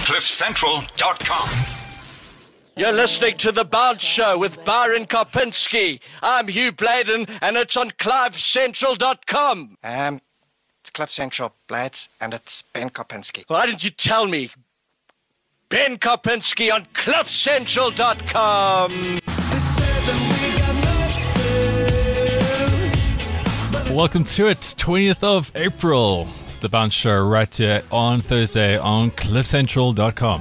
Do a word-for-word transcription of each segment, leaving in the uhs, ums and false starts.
cliff central dot com. You're listening to The Bounce Show with Byron Kopinski. I'm Hugh Bladen, and it's on clive central dot com. Um, it's Cliff Central, Blades, and it's Ben Kopinski. Why didn't you tell me? Ben Kopinski on cliff central dot com. Welcome to it, twentieth of April. The Bounce Show right here on Thursday on cliff central dot com.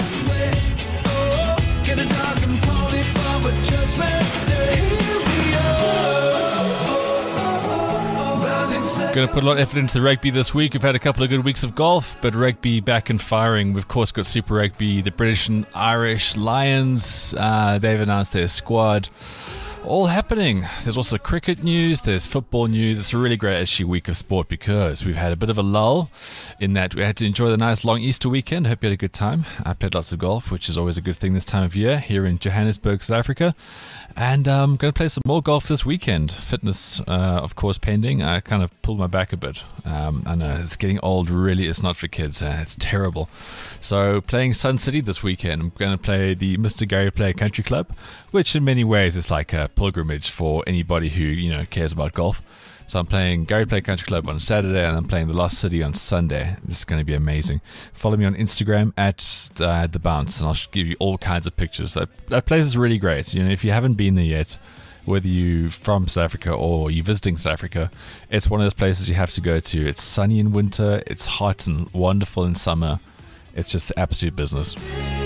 Going to put a lot of effort into the rugby this week. We've had a couple of good weeks of golf, but rugby back and firing. We've, of course, got Super Rugby, the British and Irish Lions. Uh, they've announced their squad. All happening. There's also cricket news, there's football news. It's a really great actually week of sport because we've had a bit of a lull in that we had to enjoy the nice long Easter weekend. Hope you had a good time. I played lots of golf, which is always a good thing this time of year here in Johannesburg, South Africa. And I'm um, going to play some more golf this weekend. Fitness, uh, of course, pending. I kind of pulled my back a bit. Um, I know it's getting old. Really, it's not for kids. Uh, it's terrible. So playing Sun City this weekend. I'm going to play the Mister Gary Player Country Club, which in many ways is like a pilgrimage for anybody who you know cares about golf. So I'm playing Gary Player Country Club on Saturday, and I'm playing the Lost City on Sunday. This is going to be amazing. Follow me on Instagram at uh, The Bounce, and I'll give you all kinds of pictures. That that place is really great. You know, if you haven't been there yet, whether you're from South Africa or you're visiting South Africa, it's one of those places you have to go to. It's sunny in winter. It's hot and wonderful in summer. It's just the absolute business.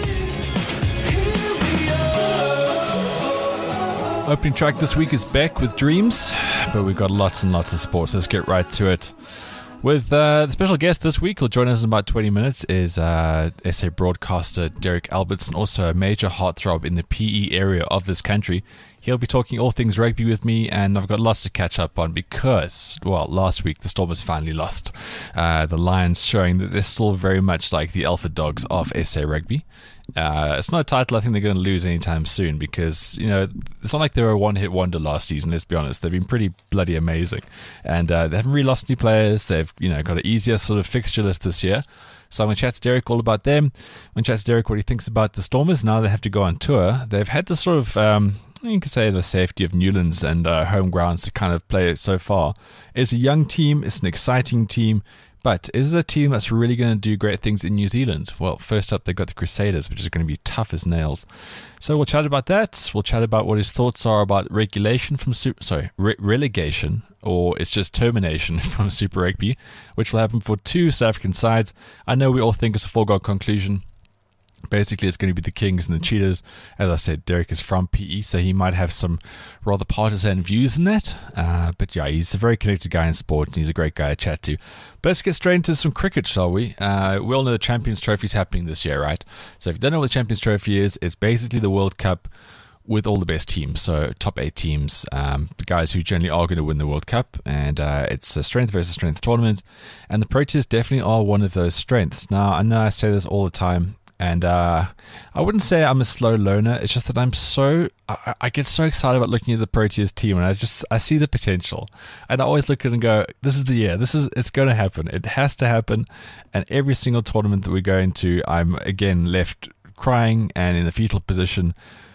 Opening track this week is Beck with Dreams, but we've got lots and lots of sports. Let's get right to it. With uh, the special guest this week, who'll join us in about twenty minutes, is uh, S A broadcaster Derek Albertson, also a major heartthrob in the P E area of this country. He'll be talking all things rugby with me, and I've got lots to catch up on because, well, last week the Stormers finally lost. Uh, the Lions showing that they're still very much like the alpha dogs of S A Rugby. Uh, it's not a title I think they're going to lose anytime soon because, you know, it's not like they were a one-hit wonder last season, let's be honest. They've been pretty bloody amazing. And uh, they haven't really lost any players. They've, you know, got an easier sort of fixture list this year. So I'm going to chat to Derek all about them. I'm going to chat to Derek what he thinks about the Stormers. Now they have to go on tour. They've had this sort of, um, you can say the safety of Newlands and uh, home grounds to kind of play it so far. It's a young team. It's an exciting team. But is it a team that's really going to do great things in New Zealand? Well, first up, they've got the Crusaders, which is going to be tough as nails. So we'll chat about that. We'll chat about what his thoughts are about regulation from super, sorry, re- relegation, or it's just termination from Super Rugby, which will happen for two South African sides. I know we all think it's a foregone conclusion. Basically, it's going to be the Kings and the Cheetahs. As I said, Derek is from P E, so he might have some rather partisan views in that. Uh, but yeah, he's a very connected guy in sport, and he's a great guy to chat to. But let's get straight into some cricket, shall we? Uh, we all know the Champions Trophy is happening this year, right? So if you don't know what the Champions Trophy is, it's basically the World Cup with all the best teams, so top eight teams, um, the guys who generally are going to win the World Cup, and uh, it's a strength versus strength tournament, and the Proteas definitely are one of those strengths. Now, I know I say this all the time, and uh, I wouldn't say I'm a slow learner. It's just that I'm so I, I get so excited about looking at the Proteas team, and I just I see the potential, and I always look at it and go, "This is the year. This is it's going to happen. It has to happen." And every single tournament that we go into, I'm again left crying and in the fetal position.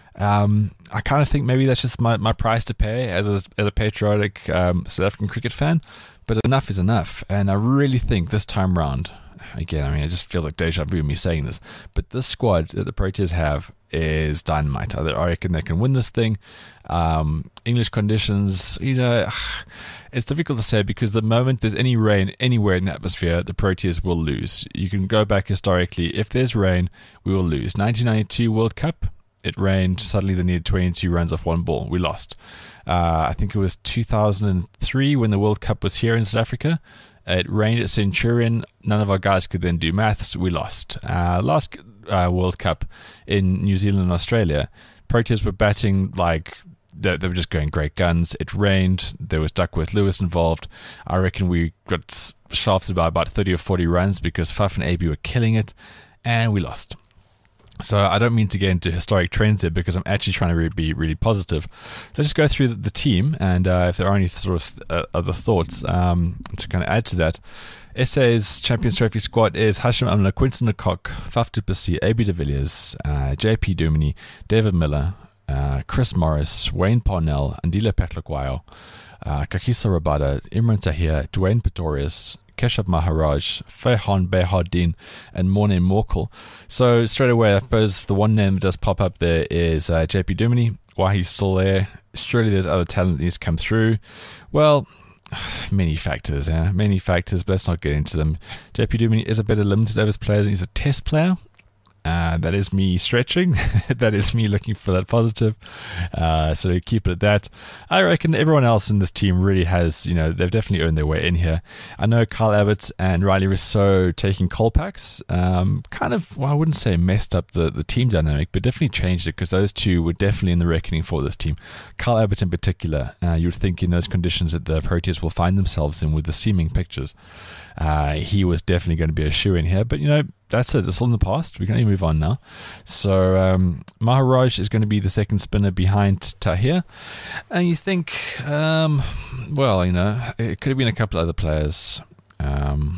Um, I kind of think maybe that's just my, my price to pay as a, as a patriotic um, South African cricket fan. But enough is enough, and I really think this time round. Again, I mean, it just feels like deja vu me saying this, but this squad that the Proteas have is dynamite. I reckon they can win this thing. Um, English conditions, you know, it's difficult to say because the moment there's any rain anywhere in the atmosphere, the Proteas will lose. You can go back historically. If there's rain, we will lose. nineteen ninety-two World Cup, it rained. Suddenly they needed twenty-two runs off one ball. We lost. Uh, I think it was two thousand three when the World Cup was here in South Africa. It rained at Centurion. None of our guys could then do maths. We lost. Uh, last uh, World Cup in New Zealand and Australia, Proteas were batting like they, they were just going great guns. It rained. There was Duckworth Lewis involved. I reckon we got shafted by about thirty or forty runs because Faf and A B were killing it, and we lost. So I don't mean to get into historic trends here because I'm actually trying to re- be really positive. So just go through the, the team, and uh, if there are any sort of uh, other thoughts um, to kind of add to that. S A's Champions Trophy squad is Hashim Amla, Quinton Lecoq, Faf du Plessis, A B de Villiers, uh, J P Duminy, David Miller, uh, Chris Morris, Wayne Parnell, Andile Petlakwayo, uh, Kakisa Rabada, Imran Tahir, Dwayne Pretorius, Keshav Maharaj, Fehan Behardin, and Morne Morkel. So straight away, I suppose the one name that does pop up there is uh, J P Duminy. Why he's still there? Surely there's other talent that needs to come through. Well, many factors, yeah, many factors, but let's not get into them. J P Duminy is a better limited overs player than he's a test player. Uh, that is me stretching. That is me looking for that positive. Uh, so keep it at that. I reckon everyone else in this team really has, you know, they've definitely earned their way in here. I know Kyle Abbott and Riley Rousseau taking Colpacks um, kind of, well, I wouldn't say messed up the, the team dynamic, but definitely changed it because those two were definitely in the reckoning for this team. Kyle Abbott in particular, uh, you would think in those conditions that the Proteas will find themselves in with the seeming pictures. Uh, he was definitely going to be a shoe in here, but you know, that's it. It's all in the past. We can only move on now. So um, Maharaj is going to be the second spinner behind Tahir, and you think, um, well, you know, it could have been a couple other players. Um,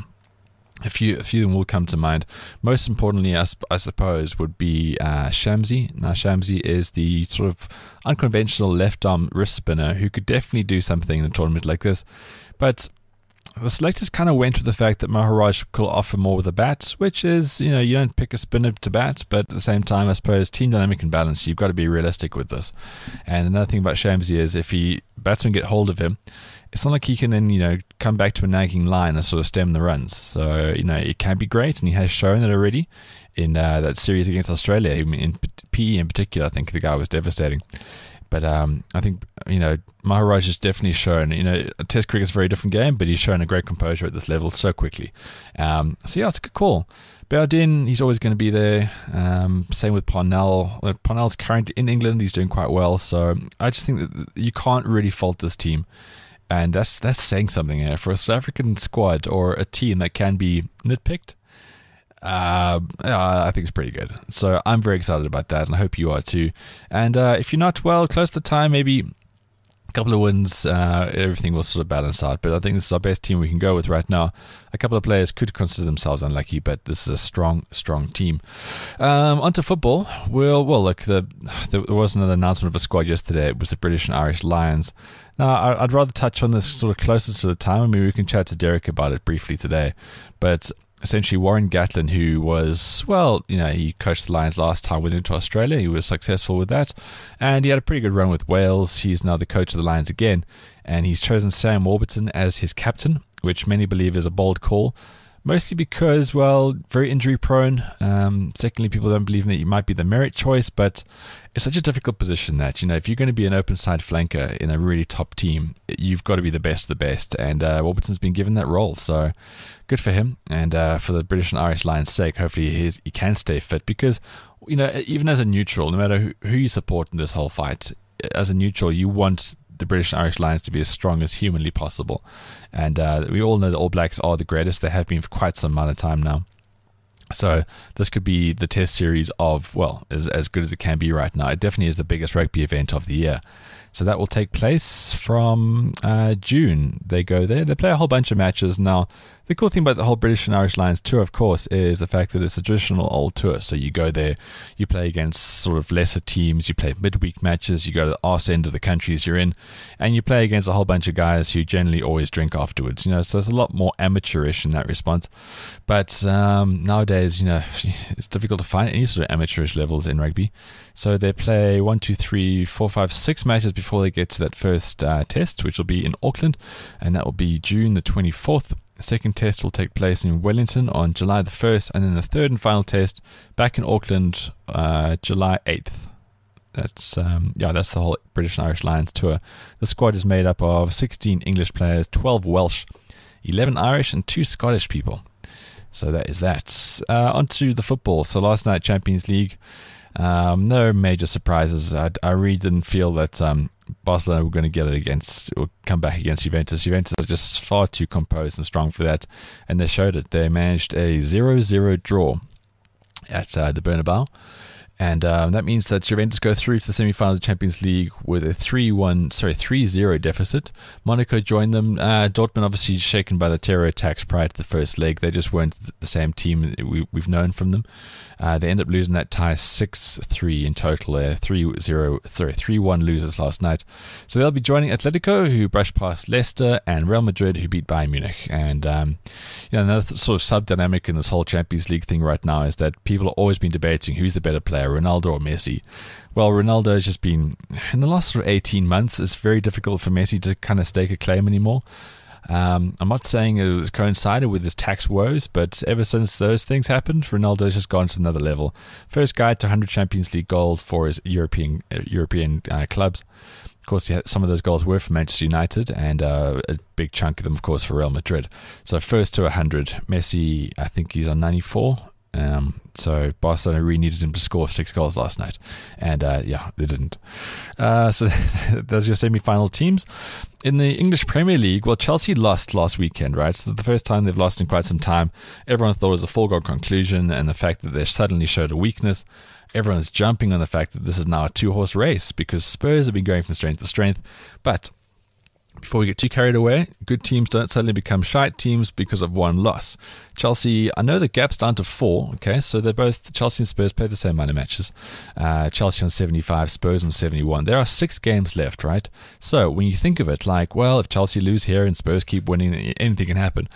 a few, a few of them will come to mind. Most importantly, I, I suppose, would be uh, Shamsi. Now, Shamsi is the sort of unconventional left-arm wrist spinner who could definitely do something in a tournament like this, but the selectors kind of went with the fact that Maharaj could offer more with a bat, which is, you know, you don't pick a spinner to bat, but at the same time, I suppose, team dynamic and balance, you've got to be realistic with this. And another thing about Shamsi is if he batsmen get hold of him, it's not like he can then, you know, come back to a nagging line and sort of stem the runs. So, you know, it can be great, and he has shown it already in uh, that series against Australia. In P E in particular, I think the guy was devastating. But um, I think, you know, Maharaj has definitely shown, you know, Test cricket is a very different game, but he's shown a great composure at this level so quickly. Um, so, yeah, it's a good call. Behardin, he's always going to be there. Um, same with Parnell. Well, Parnell's currently in England. He's doing quite well. So I just think that you can't really fault this team. And that's that's saying something here. For a South African squad or a team that can be nitpicked, Uh, I think it's pretty good. So I'm very excited about that, and I hope you are too. And uh, if you're not, well, close to the time, maybe a couple of wins, uh, everything will sort of balance out. But I think this is our best team we can go with right now. A couple of players could consider themselves unlucky, but this is a strong, strong team. Um, on to football. Well, well, look, the, there was another announcement of a squad yesterday. It was the British and Irish Lions. Now, I'd rather touch on this sort of closer to the time. I mean, we can chat to Derek about it briefly today. But essentially, Warren Gatlin, who was, well, you know, he coached the Lions last time, went into Australia. He was successful with that. And he had a pretty good run with Wales. He's now the coach of the Lions again. And he's chosen Sam Warburton as his captain, which many believe is a bold call. Mostly because, well, very injury prone. Um, secondly, people don't believe that he might be the merit choice, but it's such a difficult position that, you know, if you're going to be an open side flanker in a really top team, you've got to be the best of the best. And uh, Warburton's been given that role, so good for him. And uh, for the British and Irish Lions' sake, hopefully he, is, he can stay fit because, you know, even as a neutral, no matter who, who you support in this whole fight, as a neutral, you want the British and Irish Lions to be as strong as humanly possible. And uh, we all know the All Blacks are the greatest. They have been for quite some amount of time now. So this could be the test series of, well, as, as good as it can be right now. It definitely is the biggest rugby event of the year. So that will take place from uh, June. They go there. They play a whole bunch of matches. Now, the cool thing about the whole British and Irish Lions tour, of course, is the fact that it's a traditional old tour. So you go there, you play against sort of lesser teams, you play midweek matches, you go to the arse end of the countries you're in, and you play against a whole bunch of guys who generally always drink afterwards. You know, so it's a lot more amateurish in that response. But um, nowadays, you know, it's difficult to find any sort of amateurish levels in rugby. So they play one, two, three, four, five, six matches before they get to that first uh, test, which will be in Auckland, and that will be June the twenty-fourth. The second test will take place in Wellington on July the first, and then the third and final test back in Auckland, uh, July eighth. That's um, yeah, that's the whole British and Irish Lions tour. The squad is made up of sixteen English players, twelve Welsh, eleven Irish, and two Scottish people. So that is that. Uh, on to the football. So last night, Champions League. Um, no major surprises. I, I really didn't feel that um, Barcelona were going to get it against, or come back against Juventus. Juventus are just far too composed and strong for that, and they showed it. They managed a zero zero draw at uh, the Bernabeu. And um, that means that Juventus go through to the semi-final of the Champions League with a three one, sorry, three zero deficit. Monaco joined them. Uh, Dortmund obviously shaken by the terror attacks prior to the first leg. They just weren't the same team we, we've known from them. Uh, they end up losing that tie six three in total. They're three zero, sorry, three one losers last night. So they'll be joining Atletico, who brushed past Leicester, and Real Madrid, who beat Bayern Munich. And um, you know, another sort of sub-dynamic in this whole Champions League thing right now is that people have always been debating who's the better player, Ronaldo or Messi. Well, Ronaldo has just been, in the last sort of eighteen months, it's very difficult for Messi to kind of stake a claim anymore. Um, I'm not saying it was coincided with his tax woes, but ever since those things happened, Ronaldo's just gone to another level. First guy to one hundred Champions League goals for his European uh, European uh, clubs. Of course, he had, some of those goals were for Manchester United, and uh, a big chunk of them, of course, for Real Madrid. So first to one hundred. Messi, I think he's on ninety-four. Um, so Barcelona really needed him to score six goals last night, and uh, yeah, they didn't. Uh, so those are your semi-final teams. In the English Premier League, well, Chelsea lost last weekend, right? So the first time they've lost in quite some time. Everyone thought it was a foregone conclusion, and the fact that they suddenly showed a weakness. Everyone's jumping on the fact that this is now a two-horse race because Spurs have been going from strength to strength, but before we get too carried away, good teams don't suddenly become shite teams because of one loss. Chelsea, I know the gap's down to four, okay, so they're both, Chelsea and Spurs play the same amount of matches. Uh, Chelsea on seventy-five, Spurs on seventy-one. There are six games left, right? So when you think of it, like, well, if Chelsea lose here and Spurs keep winning, anything can happen.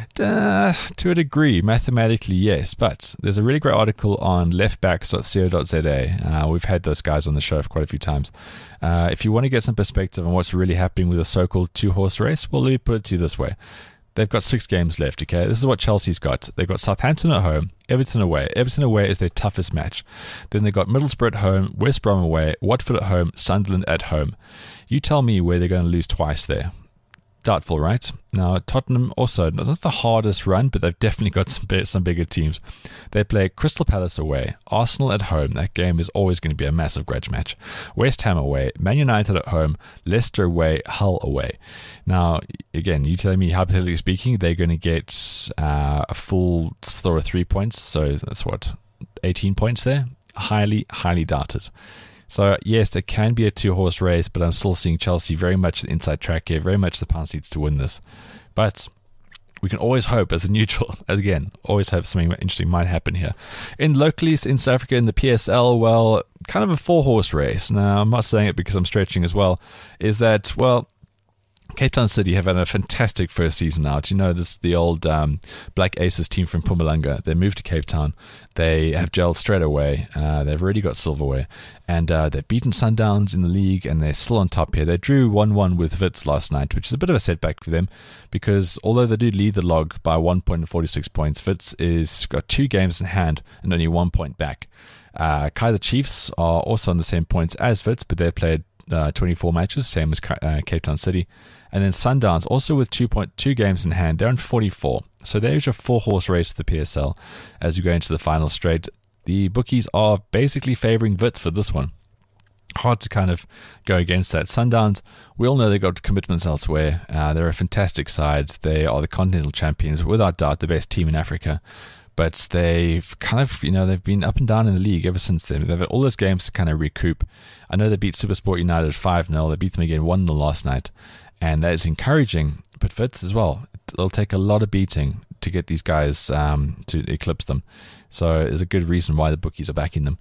Uh, to a degree, mathematically, yes, but there's a really great article on leftbacks dot co dot z a. Uh, we've had those guys on the show for quite a few times. Uh, if you want to get some perspective on what's really happening with a so-called two-horse race, well, let me put it to you this way. They've got six games left, okay? This is what Chelsea's got. They've got Southampton at home, Everton away. Everton away is their toughest match. Then they've got Middlesbrough at home, West Brom away, Watford at home, Sunderland at home. You tell me where they're going to lose twice there. Doubtful, right? Now, Tottenham also, not the hardest run, but they've definitely got some big, some bigger teams. They play Crystal Palace away, Arsenal at home. That game is always going to be a massive grudge match. West Ham away, Man United at home, Leicester away, Hull away. Now, again, you tell me, hypothetically speaking, they're going to get uh, a full store of three points. So that's what, eighteen points there? Highly, highly doubted. So, yes, it can be a two-horse race, but I'm still seeing Chelsea very much the inside track here, very much the pound seats to win this. But we can always hope as a neutral, as again, always hope something interesting might happen here. In locally, in South Africa, in the P S L, well, kind of a four-horse race. Now, I'm not saying it because I'm stretching as well, is that, well, Cape Town City have had a fantastic first season out. You know, this the old um, Black Aces team from Mpumalanga. They moved to Cape Town. They have gelled straight away. Uh, they've already got silverware. And uh, they've beaten Sundowns in the league, and they're still on top here. They drew one one with Wits last night, which is a bit of a setback for them, because although they do lead the log by one point and forty-six points, Wits is got two games in hand and only one point back. Uh, Kaizer Chiefs are also on the same points as Wits, but they've played uh, twenty-four matches, same as uh, Cape Town City. And then Sundowns, also with two point two games in hand, they're on forty-four. So there's your four-horse race to the P S L as you go into the final straight. The bookies are basically favouring Wits for this one. Hard to kind of go against that. Sundowns, we all know they've got commitments elsewhere. Uh, they're a fantastic side. They are the continental champions, without doubt the best team in Africa. But they've kind of, you know, they've been up and down in the league ever since then. They've had all those games to kind of recoup. I know they beat SuperSport United five nil. They beat them again one nil last night. And that is encouraging, but Wits as well. It'll take a lot of beating to get these guys um, to eclipse them. So there's a good reason why the bookies are backing them.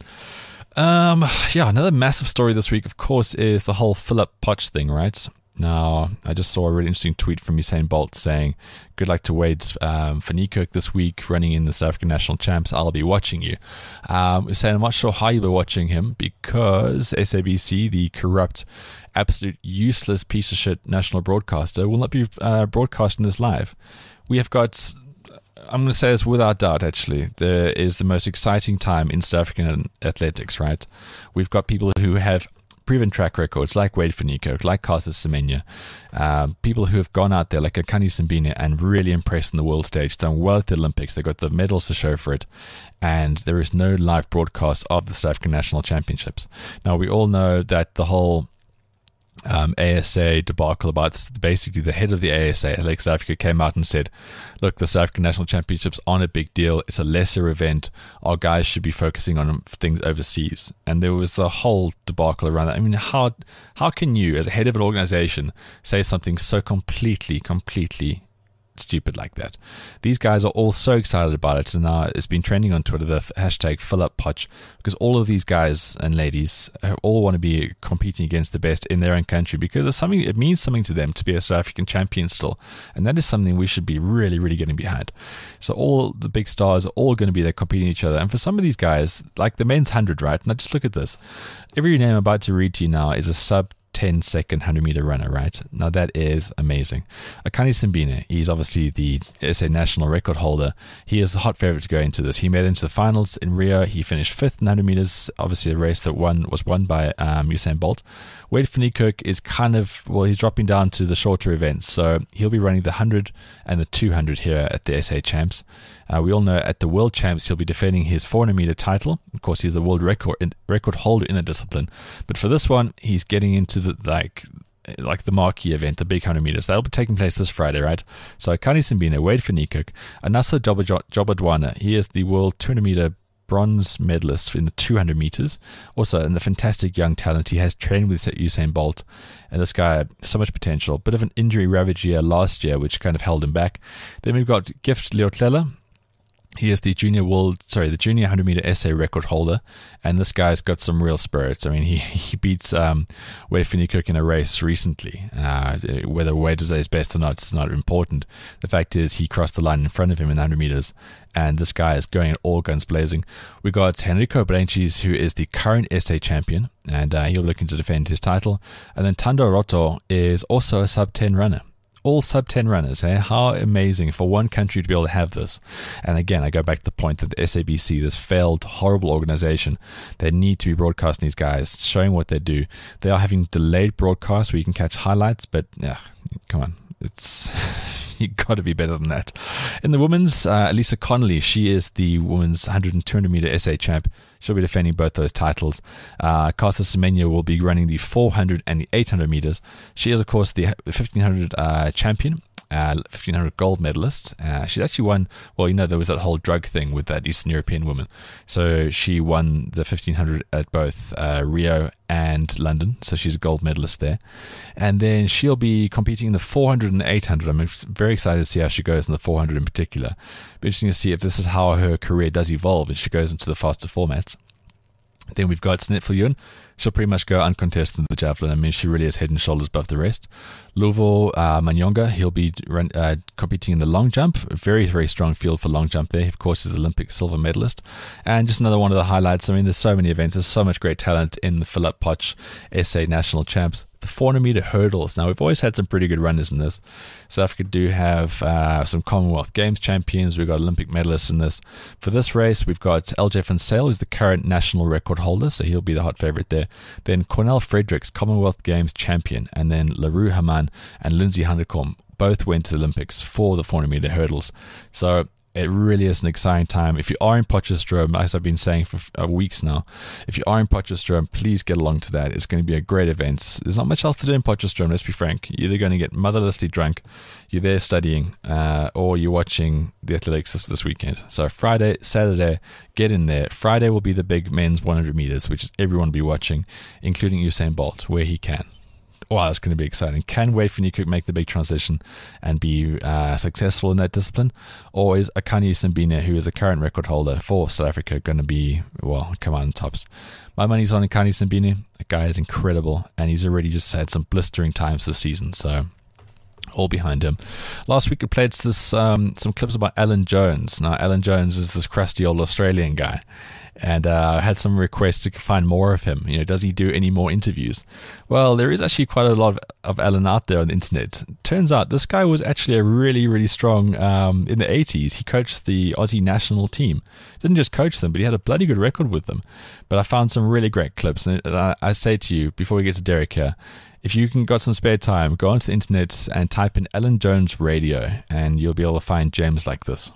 Um, yeah, another massive story this week, of course, is the whole Philip Poch thing, right? Now, I just saw a really interesting tweet from Usain Bolt saying, good luck to Wade um, van Niekerk this week, running in the South African National Champs. I'll be watching you. Um, saying, I'm not sure how you'll be watching him because S A B C, the corrupt, absolute useless piece of shit national broadcaster, will not be uh, broadcasting this live. We have got, I'm going to say this without doubt, actually, there is the most exciting time in South African athletics, right? We've got people who have proven track records like Wade van Niekerk, like Caster Semenya, uh, people who have gone out there like Akani Simbine and really impressed on the world stage, done well at the Olympics. They've got the medals to show for it, and there is no live broadcast of the South African National Championships. Now, we all know that the whole Um, A S A debacle about basically the head of the A S A, Athletics South Africa, came out and said, look, the South African National Championships aren't a big deal. It's a lesser event. Our guys should be focusing on things overseas. And there was a whole debacle around that. I mean, how how can you, as a head of an organization, say something so completely, completely stupid like that? These guys are all so excited about it, and now it's been trending on Twitter, the hashtag FillUpPoch, because all of these guys and ladies all want to be competing against the best in their own country, because it's something, it means something to them to be a South African champion still, and that is something we should be really, really getting behind. So all the big stars are all going to be there competing each other, and for some of these guys, like the men's one hundred, right? Now just look at this. Every name I'm about to read to you now is a sub ten second one hundred meter runner, right? Now that is amazing. Akani Simbine, he's obviously the S A national record holder. He is the hot favorite to go into this. He made it into the finals in Rio. He finished fifth in one hundred meters, obviously a race that won was won by um, Usain Bolt. Wade van Niekerk is kind of, well, he's dropping down to the shorter events, so he'll be running the one hundred and the two hundred here at the S A Champs. Uh, we all know at the World Champs he'll be defending his four hundred meter title. Of course, he's the world record record holder in the discipline. But for this one, he's getting into the like like the marquee event, the big one hundred meters. That'll be taking place this Friday, right? So Akani Simbine, Wade van Niekerk, Anasa Jobodwana, he is the world two hundred meter bronze medalist in the two hundred meters. Also, and a fantastic young talent. He has trained with Usain Bolt, and this guy, so much potential. Bit of an injury ravaged year last year, which kind of held him back. Then we've got Gift Leotlela. He is the junior world, sorry, the junior one hundred meter S A record holder, and this guy's got some real spirits. I mean, he he beats um, Wade van Niekerk in a race recently. Uh, whether Wade was at his best or not, it's not important. The fact is, he crossed the line in front of him in one hundred meters, and this guy is going all guns blazing. We got Henrico Branches, who is the current S A champion, and uh, he'll be looking to defend his title. And then Tando Roto is also a sub ten runner. All sub ten runners, eh? How amazing for one country to be able to have this. And again, I go back to the point that the S A B C, this failed, horrible organization, they need to be broadcasting these guys, showing what they do. They are having delayed broadcasts where you can catch highlights, but yeah, come on. It's you got to be better than that. In the women's, uh, Elisa Connolly, she is the women's one hundred and two hundred meter S A champ. She'll be defending both those titles. Uh, Casa Semenya will be running the four hundred and the eight hundred meters. She is, of course, the fifteen hundred uh, champion. Uh, fifteen hundred gold medalist. Uh, she's actually won, well, you know, there was that whole drug thing with that Eastern European woman. So she won the fifteen hundred at both uh, Rio and London. So she's a gold medalist there. And then she'll be competing in the four hundred and the eight hundred. I'm very excited to see how she goes in the four hundred in particular. Be interesting to see if this is how her career does evolve as she goes into the faster formats. Then we've got Snit Viljoen. She'll pretty much go uncontested in the javelin. I mean, she really is head and shoulders above the rest. Luvo uh, Manyonga, he'll be run, uh, competing in the long jump. A very, very strong field for long jump there. Of course, he's the Olympic silver medalist. And just another one of the highlights. I mean, there's so many events. There's so much great talent in the FillUpPoch S A National Champs. The four hundred meter hurdles. Now, we've always had some pretty good runners in this. South Africa do have uh, some Commonwealth Games champions. We've got Olympic medalists in this. For this race, we've got L J van Zyl, who's the current national record holder, so he'll be the hot favorite there. Then Cornel Fredericks, Commonwealth Games champion, and then LaRue Haman and Lindsay Hundercombe both went to the Olympics for the four hundred meter hurdles. So it really is an exciting time. If you are in Potchefstroom, as I've been saying for uh, weeks now, if you are in Potchefstroom, please get along to that. It's going to be a great event. There's not much else to do in Potchefstroom, let's be frank. You're either going to get motherlessly drunk, you're there studying, uh, or you're watching the athletics this, this weekend. So Friday, Saturday, get in there. Friday will be the big men's one hundred meters, which everyone will be watching, including Usain Bolt, where he can. Wow, that's going to be exciting. Can Wade van Niekerk make the big transition and be uh, successful in that discipline? Or is Akani Simbine, who is the current record holder for South Africa, going to be, well, come on, tops? My money's on Akani Simbine. That guy is incredible, and he's already just had some blistering times this season, so all behind him. Last week we played this um, some clips about Alan Jones. Now, Alan Jones is this crusty old Australian guy. And I uh, had some requests to find more of him. You know, does he do any more interviews? Well, there is actually quite a lot of, of Alan out there on the internet. Turns out this guy was actually a really, really strong, um, in the eighties, he coached the Aussie national team. Didn't just coach them, but he had a bloody good record with them. But I found some really great clips. And I, I say to you, before we get to Derek here, if you can got some spare time, go onto the internet and type in Alan Jones radio, and you'll be able to find gems like this.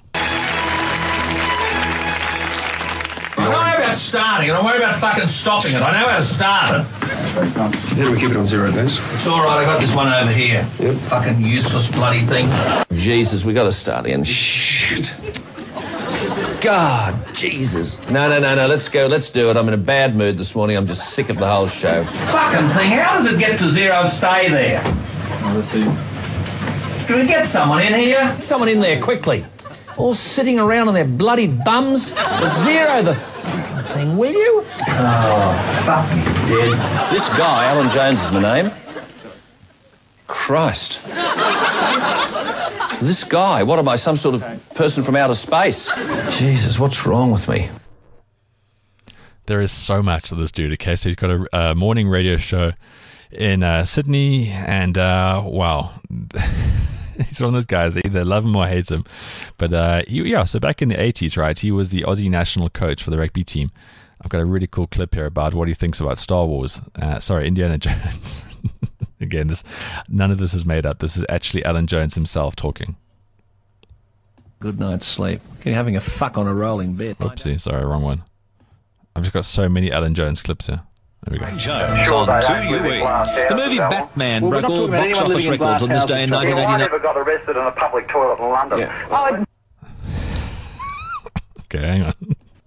I know about starting, and I worry about fucking stopping it. I know how to start it. How do we keep it on zero, please? It's all right, I got this one over here. Yep. Fucking useless bloody thing. Jesus, we got to start again. Shit. God, Jesus. No, no, no, no, let's go, let's do it. I'm in a bad mood this morning. I'm just sick of the whole show. Fucking thing, how does it get to zero stay there? Let's see. Can we get someone in here? Get someone in there, quickly. All sitting around on their bloody bums. But zero the fucking thing, will you? Oh, fuck me, dead. This guy, Alan Jones is my name. Christ. This guy, what am I, some sort of person from outer space? Jesus, what's wrong with me? There is so much to this dude, okay? So he's got a uh, morning radio show in uh, Sydney, and uh, wow. He's one of those guys, they either love him or hates him. But uh, he, yeah, so back in the eighties, right, he was the Aussie national coach for the rugby team. I've got a really cool clip here about what he thinks about Star Wars. Uh, sorry, Indiana Jones. Again, this none of this is made up. This is actually Alan Jones himself talking. Good night's sleep. You're having a fuck on a rolling bed. Oopsie, sorry, wrong one. I've just got so many Alan Jones clips here. There we go. Jones on two U E. The movie Batman well, broke all box office records on this day in nineteen eighty-nine. I never got arrested in a public toilet in London. Yeah. Okay, hang on.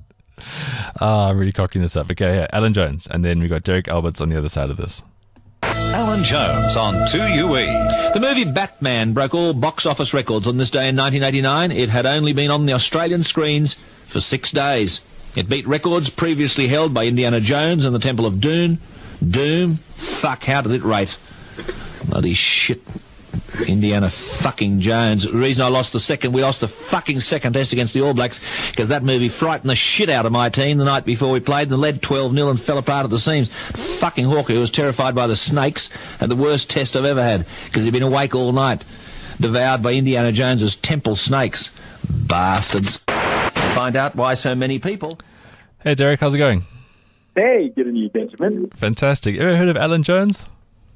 Ah, I'm really cocking this up. Okay, yeah, Alan Jones. And then we got Derek Alberts on the other side of this. Alan Jones on two U E. The movie Batman broke all box office records on this day in nineteen eighty-nine. It had only been on the Australian screens for six days. It beat records previously held by Indiana Jones and the Temple of Doom. Doom? Fuck, how did it rate? Bloody shit. Indiana fucking Jones. The reason I lost the second, we lost the fucking second test against the All Blacks, because that movie frightened the shit out of my team the night before we played, and they led twelve nil and fell apart at the seams. Fucking Hawker, who was terrified by the snakes, had the worst test I've ever had, because he'd been awake all night, devoured by Indiana Jones's temple snakes. Bastards. Find out why so many people... Hey, Derek, how's it going? Hey, good on you, Benjamin. Fantastic. Ever heard of Alan Jones?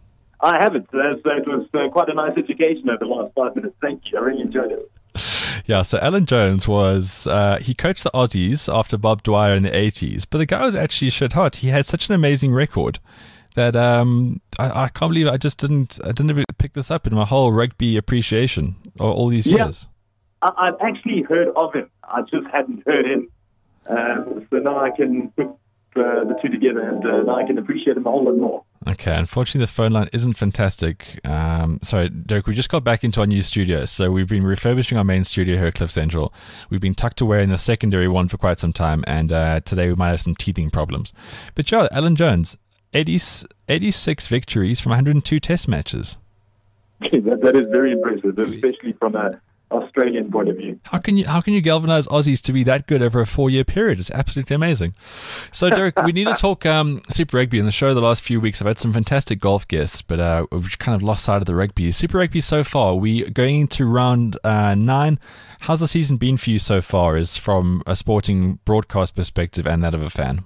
I haven't. So it was uh, quite a nice education over the last five minutes. Thank you. I really enjoyed it. Yeah, so Alan Jones was, uh, he coached the Aussies after Bob Dwyer in the eighties, but the guy was actually shit hot. He had such an amazing record that um, I, I can't believe I just didn't, I didn't even pick this up in my whole rugby appreciation all, all these yeah. years. I, I've actually heard of him. I just hadn't heard him. Uh, so now I can put uh, the two together, and uh, now I can appreciate him a whole lot more. Okay, unfortunately the phone line isn't fantastic. Um, sorry, Derek, we just got back into our new studio, so we've been refurbishing our main studio here at Cliff Central. We've been tucked away in the secondary one for quite some time, and uh, today we might have some teething problems. But yeah, Alan Jones, eighty, eighty-six victories from one hundred two test matches. that, that is very impressive, especially from a Australian point of view. How can you how can you galvanize Aussies to be that good over a four year period? It's absolutely amazing. So Derek, we need to talk um, Super Rugby. In the show the last few weeks I've had some fantastic golf guests, but uh, we've kind of lost sight of the rugby. Super Rugby so far, we going into round uh, nine. How's the season been for you so far, is from a sporting broadcast perspective and that of a fan?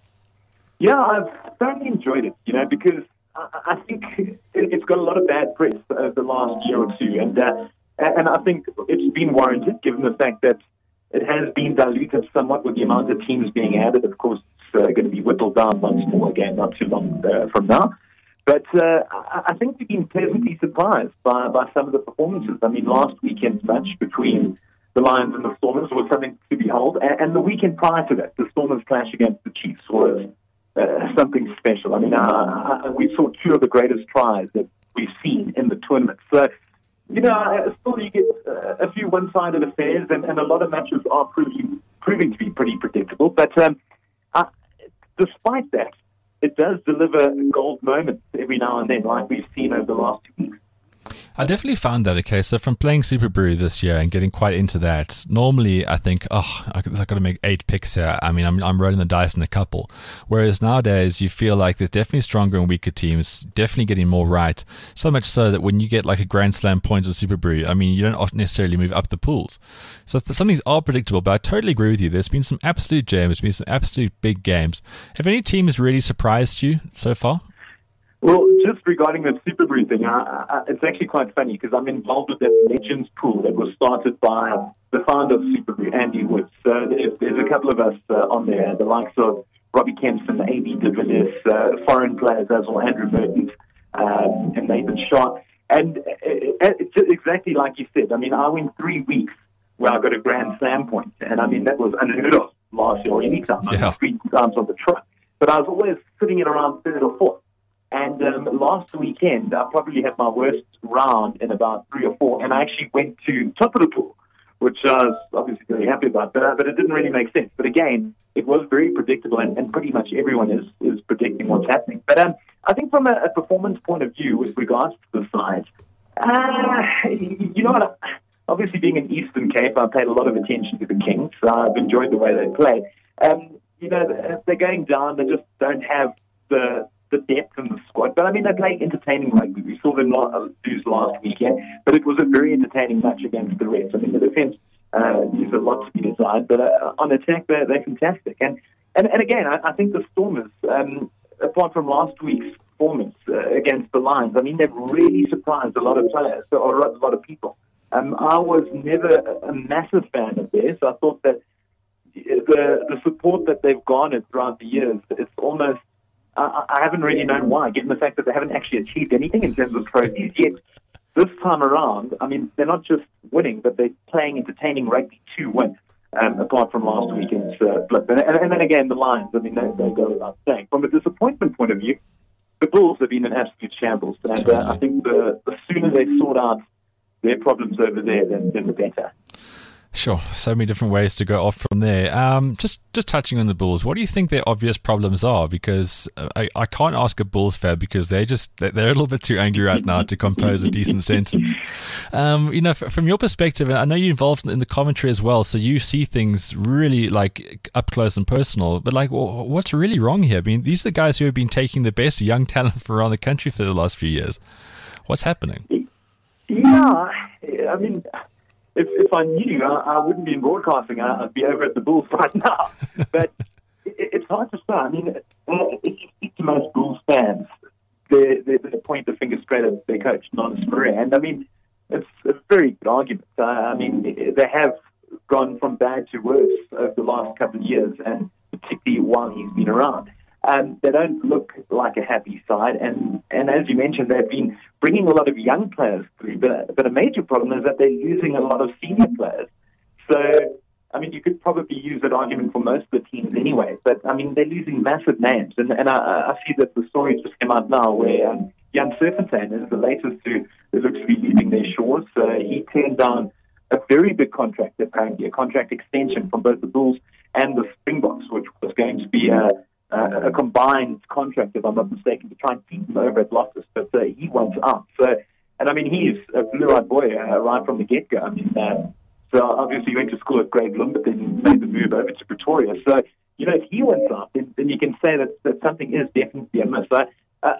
Yeah, I've thoroughly enjoyed it, you know, because I, I think it's got a lot of bad press over the last year or two, and uh, And I think it's been warranted, given the fact that it has been diluted somewhat with the amount of teams being added. Of course, it's uh, going to be whittled down once more again, not too long uh, from now. But uh, I think we've been pleasantly surprised by, by some of the performances. I mean, last weekend's match between the Lions and the Stormers was something to behold. And, and the weekend prior to that, the Stormers clash against the Chiefs was uh, something special. I mean, uh, we saw two of the greatest tries that we've seen in the tournament. So, you know, still you get uh, a few one-sided affairs, and, and a lot of matches are proving, proving to be pretty predictable. But um, uh, despite that, it does deliver gold moments every now and then, like we've seen over the last two weeks. I definitely found that, okay, so from playing Super Brew this year and getting quite into that, normally I think, oh, I've got to make eight picks here. I mean, I'm, I'm rolling the dice in a couple. Whereas nowadays, you feel like there's definitely stronger and weaker teams, definitely getting more right. So much so that when you get like a Grand Slam point of Super Brew, I mean, you don't necessarily move up the pools. So some things are predictable, but I totally agree with you. There's been some absolute gems, there's been some absolute big games. Have any teams really surprised you so far? Well, just regarding the Super Brew thing, I, I, it's actually quite funny because I'm involved with that Legends pool that was started by the founder of Super Brew, Andy Woods. So there's, there's a couple of us uh, on there, the likes of Robbie Kempson, A B de Villiers, uh, foreign players as well, Andrew Mertens, um, and Nathan Shaw. And uh, it's exactly like you said. I mean, I went three weeks where I got a Grand Slam point, and I mean, that was unheard of last year or any time. I Yeah. was three times on the trot. But I was always sitting at around third or fourth. And um, last weekend, I probably had my worst round in about three or four, and I actually went to top of the pool, which I was obviously very happy about, but, uh, but it didn't really make sense. But again, it was very predictable, and, and pretty much everyone is, is predicting what's happening. But um, I think from a, a performance point of view with regards to the sides, uh, you know what, obviously being in Eastern Cape, I paid a lot of attention to the Kings. I've enjoyed the way they play. Um, you know, they're going down, they just don't have the... the depth in the squad. But I mean, they play entertaining rugby. We saw them lose last weekend, but it was a very entertaining match against the Reds. I mean, the defence uh, leaves a lot to be desired, but uh, on attack, they're, they're fantastic. And, and and again, I, I think the Stormers, um, apart from last week's performance uh, against the Lions, I mean, they've really surprised a lot of players, or a lot of people. Um, I was never a massive fan of theirs. I thought that the the support that they've garnered throughout the years, it's almost I, I haven't really known why, given the fact that they haven't actually achieved anything in terms of trophies yet. This time around, I mean, they're not just winning, but they're playing entertaining rugby to win, um, apart from last weekend's uh, flip. And, and, and then again, the Lions, I mean, they, they go without saying. From a disappointment point of view, the Bulls have been an absolute shambles. And uh, I think the, the sooner they sort out their problems over there, then, then the better. Sure, so many different ways to go off from there. Um, just just touching on the Bulls, what do you think their obvious problems are? Because I, I can't ask a Bulls fan because they just they're a little bit too angry right now to compose a decent sentence. Um, you know, from your perspective, and I know you're involved in the commentary as well, so you see things really like up close and personal. But like, what's really wrong here? I mean, these are the guys who have been taking the best young talent from around the country for the last few years. What's happening? Yeah, I mean. If if I knew, I, I wouldn't be in broadcasting. I'd be over at the Bulls right now. But it, it's hard to say. I mean, if you speak to most Bulls fans, they, they, they point the finger straight at their coach, Nonus Marais. And I mean, it's a very good argument. Uh, I mean, they have gone from bad to worse over the last couple of years, and particularly while he's been around. Um, they don't look like a happy side, and, and as you mentioned, they've been bringing a lot of young players through, but, but a major problem is that they're losing a lot of senior players. So, I mean, you could probably use that argument for most of the teams anyway, but, I mean, they're losing massive names, and, and I, I see that the story just came out now where um, Jan Surfenstein is the latest who, who looks to be leaving their shores. Uh, he turned down a very big contract, apparently, a contract extension from both the Bulls and the Springboks, which was going to be a Uh, a combined contract, if I'm not mistaken, to try and keep him over at Loftus, but uh, he wants out. So, and I mean, he's a blue-eyed boy uh, right from the get-go. I mean, uh, so obviously he went to school at Grade Bloom, but then made the move over to Pretoria. So, you know, if he wants out, then, then you can say that, that something is definitely amiss. So, uh,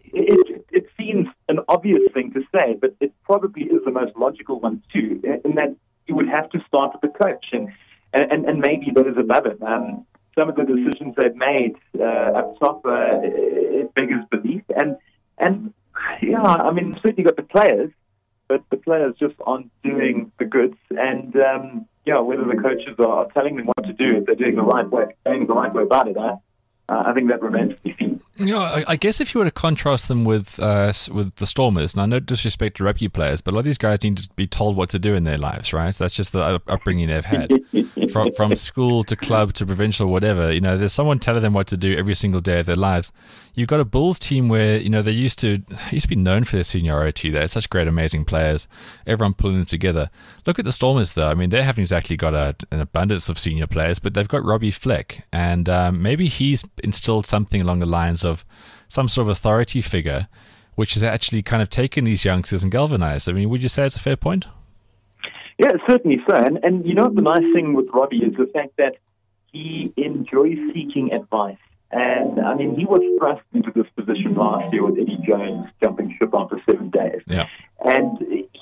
it, it seems an obvious thing to say, but it probably is the most logical one too, in that you would have to start with the coach and and, and maybe those above it. Um, Some of the decisions they've made uh, up top, uh, it beggars belief. And, and yeah, I mean, certainly got the players, but the players just aren't doing the goods. And, um, yeah, whether the coaches are telling them what to do, if they're doing the right way, saying the right way about it, I, uh, I think that remains to be seen. Yeah, I, I guess if you were to contrast them with uh, with the Stormers, and I no disrespect to rugby players, but a lot of these guys need to be told what to do in their lives, right? That's just the upbringing they've had. From from school to club to provincial, whatever, you know, there's someone telling them what to do every single day of their lives. You've got a Bulls team where, you know, they used to used to be known for their seniority. They're such great, amazing players. Everyone pulling them together. Look at the Stormers, though. I mean, they haven't exactly got a, an abundance of senior players, but they've got Robbie Fleck, and um, maybe he's instilled something along the lines of some sort of authority figure, which has actually kind of taken these youngsters and galvanized. I mean, would you say it's a fair point? Yeah, certainly so. And, and you know, the nice thing with Robbie is the fact that he enjoys seeking advice. And, I mean, he was thrust into this position last year with Eddie Jones jumping ship after seven days. Yeah. And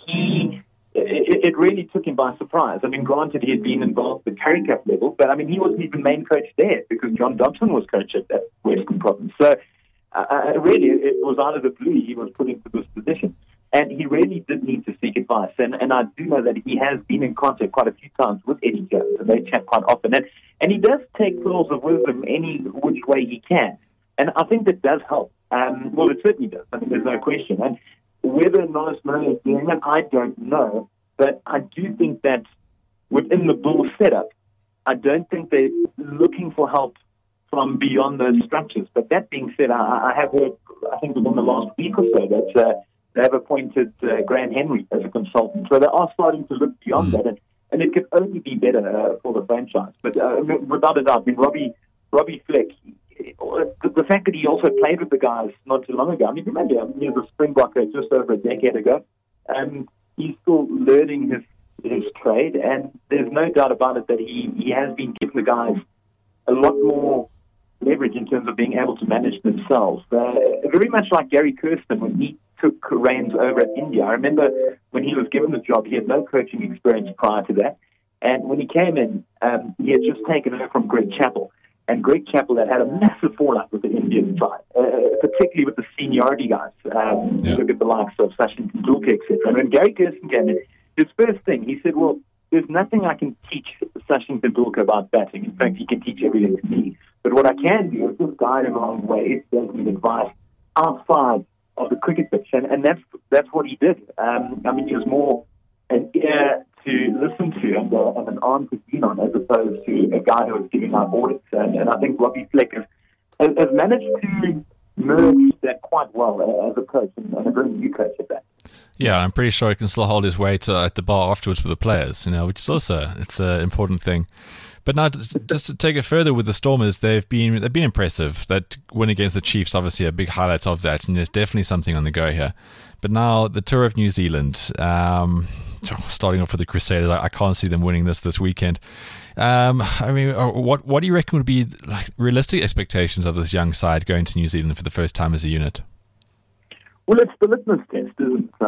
he, it, it really took him by surprise. I mean, granted, he had been involved at the Currie Cup level, but, I mean, he wasn't even main coach there because John Dobson was coach at, at Western Province. So, uh, really, it was out of the blue he was put into this position. And he really did need to seek advice. And, and I do know that he has been in contact quite a few times with Eddie Jones, and they chat quite often. And, And he does take pearls of wisdom any which way he can. And I think that does help. Um, well, it certainly does. I mean, there's no question. And whether Norris Murray is doing it, I don't know. But I do think that within the Bulls setup, I don't think they're looking for help from beyond those structures. But that being said, I, I have heard, I think within the last week or so, that uh, they have appointed uh, Grant Henry as a consultant. So they are starting to look beyond mm. that. And, and it could only be better uh, for the franchise. But uh, without a doubt, I mean, Robbie, Robbie Fleck, the fact that he also played with the guys not too long ago, I mean, remember, he was a Springbok just over a decade ago. Um, he's still learning his his trade, and there's no doubt about it that he, he has been giving the guys a lot more leverage in terms of being able to manage themselves. Uh, very much like Gary Kirsten when he took reins over at India. I remember when he was given the job, he had no coaching experience prior to that, and when he came in, um, he had just taken over from Greg Chappell. And Greg Chappell had had a massive fallout with the Indian side, uh, particularly with the seniority guys. Um, yeah. You look at the likes of Sachin Tendulkar, et cetera. And when Gary Kirsten came in, his first thing, he said, well, there's nothing I can teach Sachin Tendulkar about batting. In fact, he can teach everything to me. But what I can do is just guide him along the way, give him advice outside of the cricket pitch. And, and that's that's what he did. Um, I mean, he was more an ear to listen to and, uh, and an arm to lean on, as opposed to a guy who was giving out orders. And, and I think Robbie Fleck has, has managed to merge that quite well as a coach, and, and a very new coach at that. Yeah, I'm pretty sure he can still hold his weight uh, at the bar afterwards with the players, you know, which is also it's an important thing. But now, just to take it further with the Stormers, they've been they've been impressive. That win against the Chiefs, obviously, a big highlight of that, and there's definitely something on the go here. But now the tour of New Zealand, um, starting off with the Crusaders, I, I can't see them winning this this weekend. Um, I mean, what what do you reckon would be like realistic expectations of this young side going to New Zealand for the first time as a unit? Well, it's the litmus test, isn't it?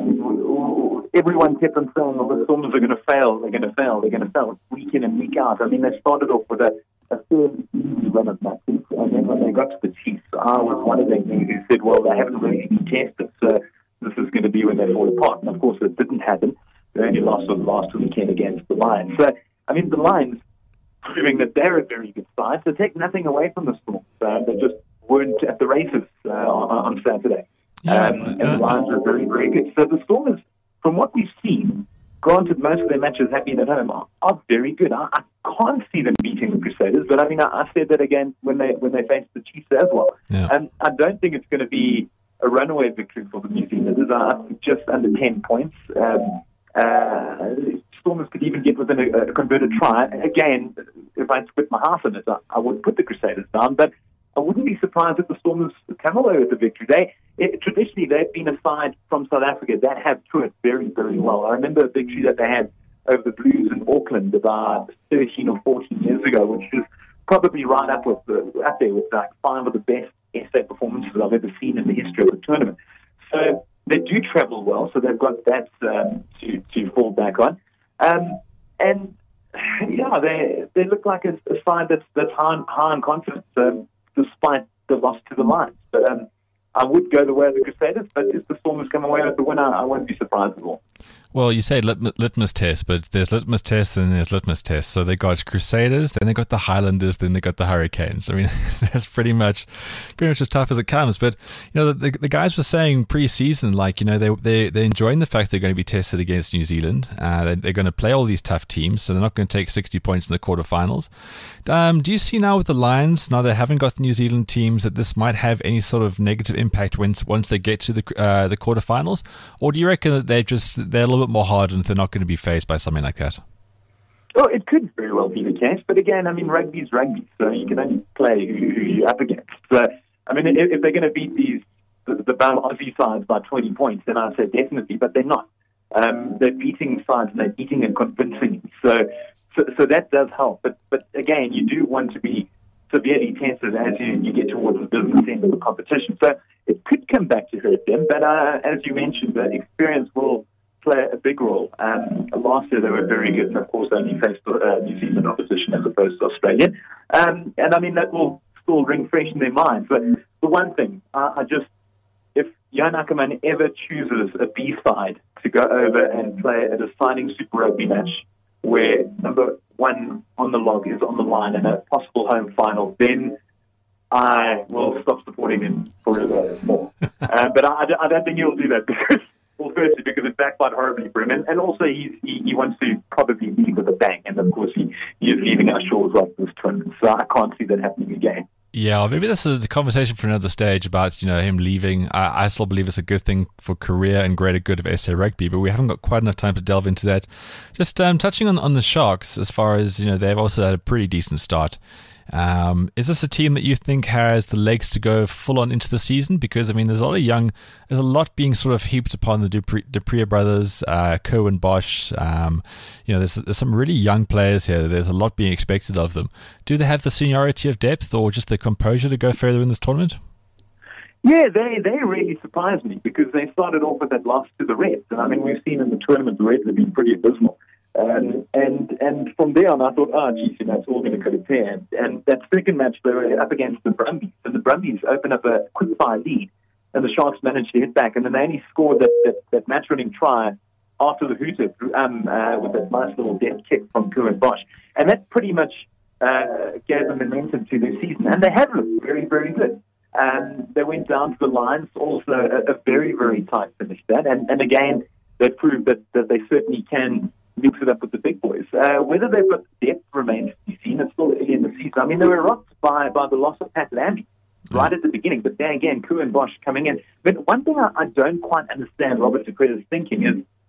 Uh, everyone kept on saying, well, the Stormers are going to fail, they're going to fail, they're going to fail, week in and week out. I mean, they started off with a, a fairly easy run of matches, and then when they got to the Chiefs, I was one of them who said, well, they haven't really been tested, so this is going to be when they fall apart. And, of course, it didn't happen. They only lost on the last weekend against the Lions. So, I mean, the Lions proving that they're a very good side, so take nothing away from the Storm. Uh, they just weren't at the races uh, on, on Saturday. Yeah, um, and the Lions are very, very good. So the Stormers, from what we've seen, granted most of their matches have been at home, are, are very good. I, I can't see them beating the Crusaders, but I mean, I, I said that again when they when they faced the Chiefs as well. Yeah. And I don't think it's going to be a runaway victory for the New Zealanders. I think just under ten points. Um, uh, Stormers could even get within a, a converted try. Again, if I split my half in it, I, I would put the Crusaders down, but I wouldn't be surprised if the Stormers come away with the victory. They it, traditionally they've been a side from South Africa that have toured very, very well. I remember a victory that they had over the Blues in Auckland about thirteen or fourteen years ago, which was probably right up with the, up there with like five of the best S A performances I've ever seen in the history of the tournament. So they do travel well, so they've got that um, to to fall back on. Um, and yeah, they they look like a, a side that's that's high, high in confidence. Um, despite the loss to the Lions. But um, I would go the way of the Crusaders, but if the Stormers come away with the winner, I won't be surprised at all. Well, you say lit- litmus test, but there's litmus test and there's litmus test. So they got Crusaders, then they got the Highlanders, then they got the Hurricanes. I mean, that's pretty much pretty much as tough as it comes. But you know, the, the guys were saying pre-season, like you know, they they they're enjoying the fact they're going to be tested against New Zealand. Uh, they, they're going to play all these tough teams, so they're not going to take sixty points in the quarterfinals. Um, do you see now with the Lions, now they haven't got the New Zealand teams, that this might have any sort of negative impact once once they get to the uh, the quarterfinals, or do you reckon that they're just they're a little bit more hardened, they're not going to be faced by something like that? Well, it could very well be the case, but again, I mean, rugby's rugby, so you can only play who, who you're up against. So, I mean, if, if they're going to beat these the, the Bal Aussie sides by twenty points, then I'd say definitely, but they're not. Um, they're beating sides and they're beating them convincingly. So, so, so that does help. But, but again, you do want to be severely tested as you, you get towards the business end of the competition. So it could come back to hurt them, but uh, as you mentioned, the experience will play a big role. Um, last year they were very good, and of course they only faced uh, New Zealand opposition as opposed to Australia. Um, and I mean, that will still ring fresh in their minds. But the one thing, uh, I just, if Jan Ackerman ever chooses a B side to go over and play a deciding Super Rugby match where number one on the log is on the line in a possible home final, then I will stop supporting him forever more. uh, but I, I don't think he'll do that because, well, firstly, because it backfired horribly for him, and, and also he's, he, he wants to probably leave with a bang, and of course he, he is leaving our shores after this tournament, so I can't see that happening again. Yeah, well, maybe that's a conversation for another stage about, you know, him leaving. I, I still believe it's a good thing for career and greater good of S A Rugby, but we haven't got quite enough time to delve into that. Just um, touching on on the Sharks, as far as, you know, they've also had a pretty decent start. Um, is this a team that you think has the legs to go full on into the season? Because, I mean, there's a lot of young, there's a lot being sort of heaped upon the Dupree, Dupree brothers, uh, Cohen Bosch. Um, you know, there's, there's some really young players here. There's a lot being expected of them. Do they have the seniority of depth or just the composure to go further in this tournament? Yeah, they, they really surprised me because they started off with that loss to the Reds. And I mean, we've seen in the tournament the Reds have been pretty abysmal. Um, and and from there on, I thought, oh, geez, you know, it's all going to go to tear. And, and that second match, they were up against the Brumbies. And the Brumbies opened up a quick fire lead. And the Sharks managed to hit back. And then they only scored that, that, that match-winning try after the hooter um, uh, with that nice little dead kick from Cohen Bosch. And that pretty much uh, gave them momentum to their season. And they have looked very, very good. Um, they went down to the Lions, also a, a very, very tight finish that. And, and again, they proved that, that they certainly can mix it up with the big boys. Uh, whether they've got depth remains to be seen. It's still early in the season. I mean, they were rocked by, by the loss of Pat Lambie right at the beginning, but then again, Cohen Bosch coming in. But one thing I, I don't quite understand Robert de Creta's thinking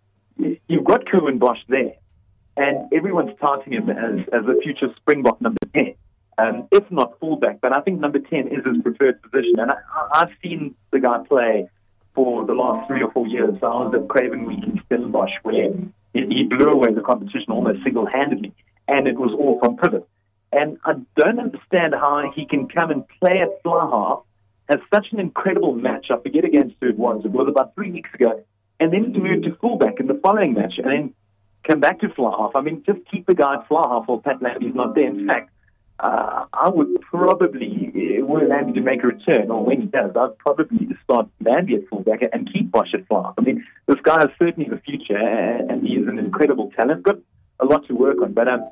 is you've got Cohen Bosch there, and everyone's touting him as, as a future Springbok number ten, um, if not fullback. But I think number ten is his preferred position, and I, I've seen the guy play for the last three or four years. I was at Craven Week in Stellenbosch where he blew away the competition almost single-handedly, and it was all from pivot. And I don't understand how he can come and play at fly half, has such an incredible match. I forget against who it was. It was about three weeks ago. And then to move to fullback in the following match and then come back to fly half. I mean, just keep the guy at fly half while Pat Lambie's not there. In fact, uh, I would probably, uh, were Lambie to make a return, or when he does, I'd probably start Lambie at fullback and keep Bosch at fly half. I mean, this guy is certainly the future, and he is an incredible talent. Got a lot to work on, but um,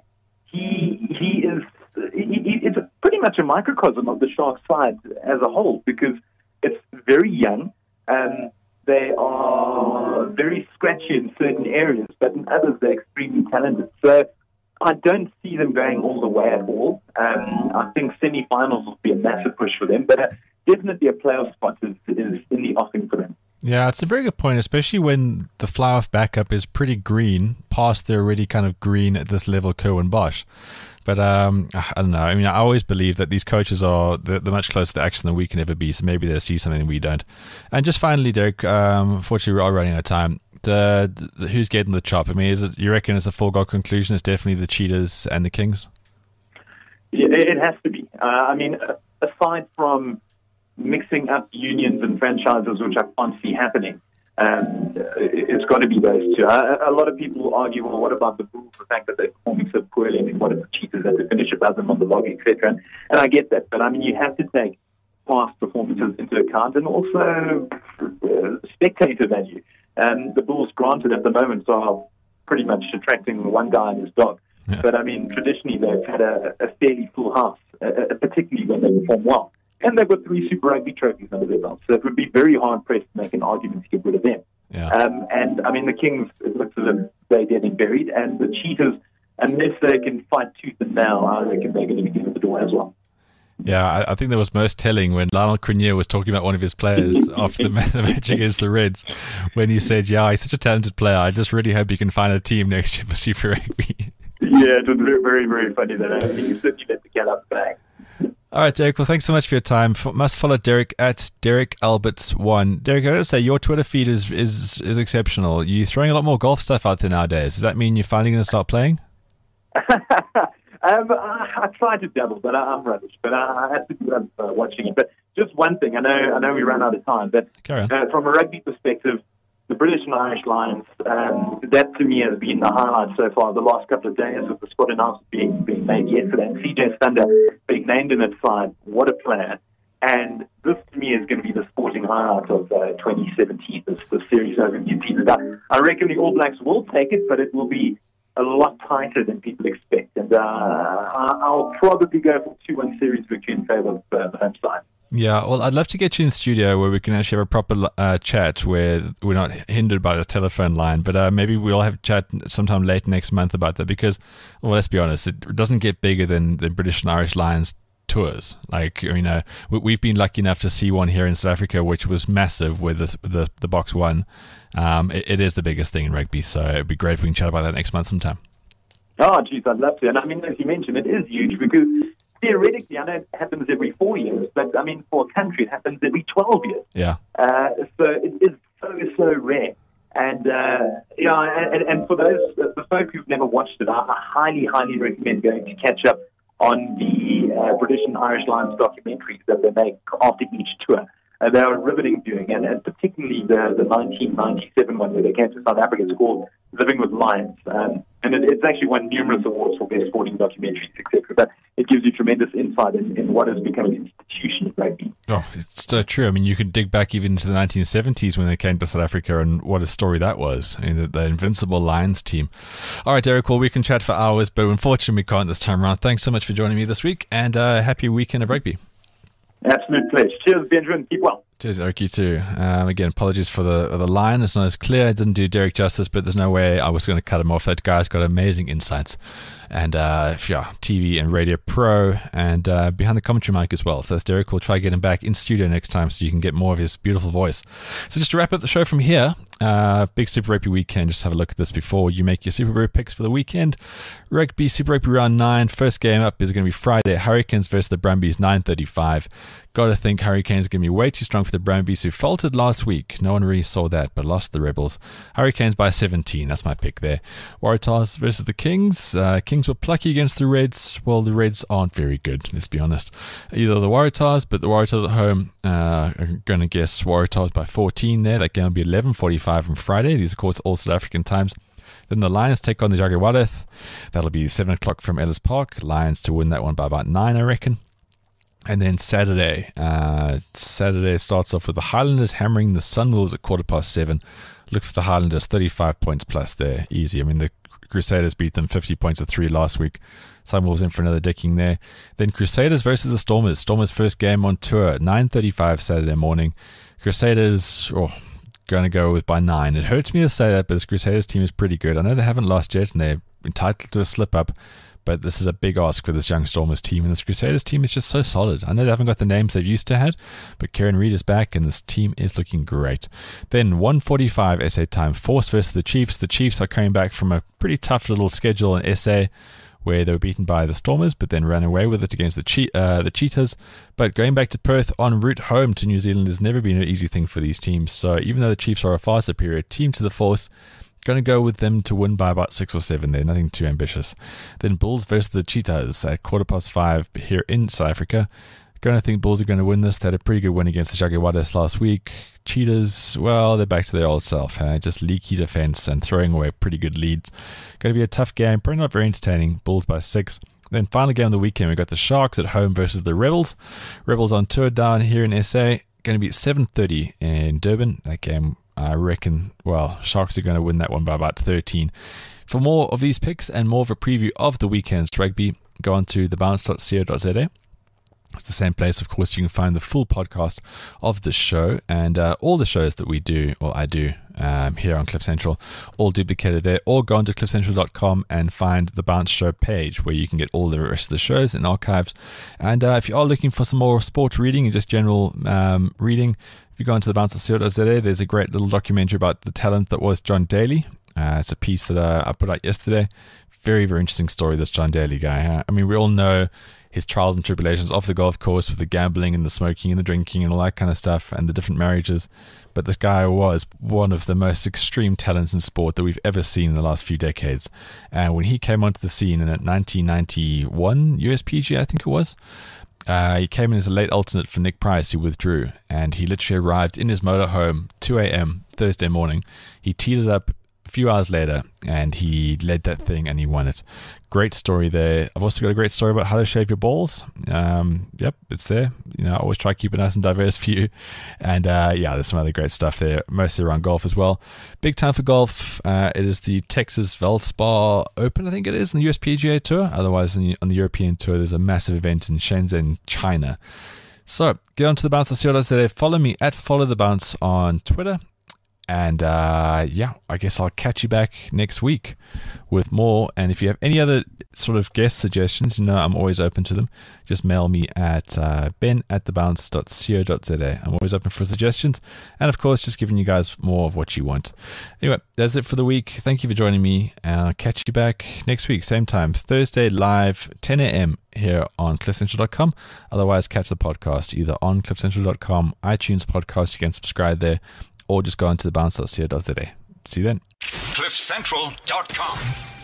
he he is he, he, it's a, pretty much a microcosm of the Sharks side as a whole because it's very young. Um, they are very scratchy in certain areas, but in others they're extremely talented. So I don't see them going all the way at all. Um, I think semi-finals will be a massive push for them, but uh, definitely a playoff spot is, is in the offing for them. Yeah, it's a very good point, especially when the fly-off backup is pretty green, past the already kind of green at this level Cohen Bosch. But um, I don't know. I mean, I always believe that these coaches are they're, they're much closer to action than we can ever be, so maybe they'll see something we don't. And just finally, Derek, um, unfortunately we are running out of time. The, the who's getting the chop? I mean, is it, you reckon it's a foregone conclusion? It's definitely the Cheetahs and the Kings? Yeah, it has to be. Uh, I mean, aside from mixing up unions and franchises, which I can't see happening, um, it's got to be those two. A, a lot of people argue, well, what about the Bulls, the fact that they're performing so poorly, and what if the Cheetahs have to finish above them on the log, et cetera. And, and I get that, but I mean, you have to take past performances into account and also uh, spectator value. Um, the Bulls, granted, at the moment are pretty much attracting one guy and his dog. Yeah. But, I mean, traditionally they've had a, a fairly full house, uh, particularly when they perform well. And they've got three Super Rugby trophies under their belt. So it would be very hard-pressed to make an argument to get rid of them. Yeah. Um, and, I mean, the Kings, it looks as if they're dead and buried. And the Cheetahs, unless they can fight tooth and nail, I reckon they're going to be in the door as well. Yeah, I, I think that was most telling when Lionel Crinier was talking about one of his players after the, the match against the Reds, when he said, yeah, he's such a talented player. I just really hope he can find a team next year for Super Rugby. Yeah, it was very, very, very funny that. I think you certainly let the cat out the bag. All right, Derek. Well, thanks so much for your time. F- must follow Derek at Derek Alberts one. Derek, I gotta say, your Twitter feed is, is, is exceptional. You're throwing a lot more golf stuff out there nowadays. Does that mean you're finally going to start playing? Um, I, I tried to dabble, but I, I'm rubbish. But I, I had to do uh, watching it. But just one thing, I know, I know we ran out of time, but uh, from a rugby perspective, the British and Irish Lions, um, that to me has been the highlight so far. The last couple of days with the squad announcement being being made yesterday, and C J Stander being named in that side. What a player! And this to me is going to be the sporting highlight of uh, twenty seventeen. This the series over New Zealand. I, I reckon the All Blacks will take it, but it will be a lot tighter than people expect. And uh, I'll probably go for two one series victory in favour of uh, the home side. Yeah, well, I'd love to get you in studio where we can actually have a proper uh, chat where we're not hindered by the telephone line. But uh, maybe we'll have a chat sometime late next month about that because, well, let's be honest, it doesn't get bigger than the British and Irish Lions tours. Like, you know, we've been lucky enough to see one here in South Africa, which was massive with the the, the Box One. Um, it, it is the biggest thing in rugby, so it'd be great if we can chat about that next month sometime. Oh, geez, I'd love to. And I mean, as you mentioned, it is huge because theoretically, I know it happens every four years, but I mean, for a country, it happens every twelve years. Yeah. Uh, so it is so, so rare. And, uh, you know, and, and for those, the folk who've never watched it, I, I highly, highly recommend going to catch up on the uh, British and Irish Lions documentaries that they make after each tour. Uh, they are riveting viewing, and, and particularly the, the nineteen ninety-seven one where they came to South Africa. It's called Living with Lions. Um, and it, it's actually won numerous awards for best sporting documentaries, et cetera. But it gives you tremendous insight in, in what has become an institution of rugby. Oh, it's so true. I mean, you could dig back even into the nineteen seventies when they came to South Africa and what a story that was. I mean, the, the invincible Lions team. All right, Derek, well, we can chat for hours, but unfortunately we can't this time around. Thanks so much for joining me this week, and uh, happy weekend of rugby. Absolute pleasure. Cheers, Benjamin. Keep well. Cheers, Eric, you too. Um, again, apologies for the the line. It's not as clear. I didn't do Derek justice, but there's no way I was going to cut him off. That guy's got amazing insights. And, uh, yeah, T V and radio pro and uh, behind the commentary mic as well. So that's Derek. We'll try to get him back in studio next time so you can get more of his beautiful voice. So just to wrap up the show from here, uh, big Super Rugby weekend. Just have a look at this before you make your Super Rugby picks for the weekend. Rugby, Super Rugby round nine. First game up is going to be Friday. Hurricanes versus the Brumbies, nine thirty-five. Got to think Hurricanes are going to be way too strong for the Brumbies, who faltered last week. No one really saw that, but lost the Rebels. Hurricanes by seventeen. That's my pick there. Waratahs versus the Kings. Uh, Kings were plucky against the Reds. Well, the Reds aren't very good, let's be honest. Either the Waratahs, but the Waratahs at home uh, are going to guess Waratahs by fourteen there. That game will be eleven forty-five on Friday. These, of course, all South African times. Then the Lions take on the Jaguars. That'll be seven o'clock from Ellis Park. Lions to win that one by about nine, I reckon. And then Saturday, uh, Saturday starts off with the Highlanders hammering the Sunwolves at quarter past seven. Look for the Highlanders, thirty-five points plus there, easy. I mean, the Crusaders beat them fifty points to three last week. Sunwolves in for another decking there. Then Crusaders versus the Stormers. Stormers first game on tour, nine thirty-five Saturday morning. Crusaders, oh, going to go with by nine. It hurts me to say that, but this Crusaders team is pretty good. I know they haven't lost yet, and they're entitled to a slip-up. But this is a big ask for this young Stormers team, and this Crusaders team is just so solid. I know they haven't got the names they've used to have, but Kieran Reid is back, and this team is looking great. Then one forty-five S A time, Force versus the Chiefs. The Chiefs are coming back from a pretty tough little schedule in S A, where they were beaten by the Stormers, but then ran away with it against the che- uh, the Cheetahs. But going back to Perth en route home to New Zealand has never been an easy thing for these teams. So even though the Chiefs are a far superior team to the Force, going to go with them to win by about six or seven there. Nothing too ambitious. Then Bulls versus the Cheetahs at quarter past five here in South Africa. Going to think Bulls are going to win this. They had a pretty good win against the Jaguars last week. Cheetahs, well, they're back to their old self. Uh, just leaky defense and throwing away pretty good leads. Going to be a tough game. Probably not very entertaining. Bulls by six. Then final game of the weekend, we've got the Sharks at home versus the Rebels. Rebels on tour down here in S A. Going to be at seven thirty in Durban. That game, I reckon, well, Sharks are going to win that one by about thirteen. For more of these picks and more of a preview of the weekend's rugby, go on to the bounce dot co dot z a. It's the same place, of course. You can find the full podcast of the show and uh, all the shows that we do, or I do, um, here on Cliff Central, all duplicated there. Or go on to cliff central dot com and find the Bounce Show page where you can get all the rest of the shows and archives. And uh, if you are looking for some more sport reading and just general um, reading, if you go onto the bounce dot co dot z a, there's a great little documentary about the talent that was John Daly. Uh, it's a piece that uh, I put out yesterday. Very, very interesting story, this John Daly guy. Huh? I mean, we all know his trials and tribulations off the golf course with the gambling and the smoking and the drinking and all that kind of stuff and the different marriages. But this guy was one of the most extreme talents in sport that we've ever seen in the last few decades. And when he came onto the scene in nineteen ninety-one U S P G A, I think it was, uh, he came in as a late alternate for Nick Price, who withdrew. And he literally arrived in his motorhome, two a.m. Thursday morning. He teed it up a few hours later, and he led that thing and he won it. Great story there. I've also got a great story about how to shave your balls. Um, yep, it's there. You know, I always try to keep it nice and diverse for you. And uh, yeah, there's some other great stuff there, mostly around golf as well. Big time for golf. Uh, it is the Texas Valspar Open, I think it is, in the U S P G A Tour. Otherwise, on the, on the European Tour, there's a massive event in Shenzhen, China. So get onto the bounce dot co dot z a. Follow me at Follow the Bounce on Twitter. And uh, yeah, I guess I'll catch you back next week with more. And if you have any other sort of guest suggestions, you know I'm always open to them. Just mail me at uh, ben at the bounce dot co dot z a. I'm always open for suggestions. And of course, just giving you guys more of what you want. Anyway, that's it for the week. Thank you for joining me. And I'll catch you back next week, same time, Thursday live, ten a.m. here on cliff central dot com. Otherwise, catch the podcast either on cliff central dot com, iTunes podcast. You can subscribe there. Or just go onto the bounce dot co dot z a. See you then. cliff central dot com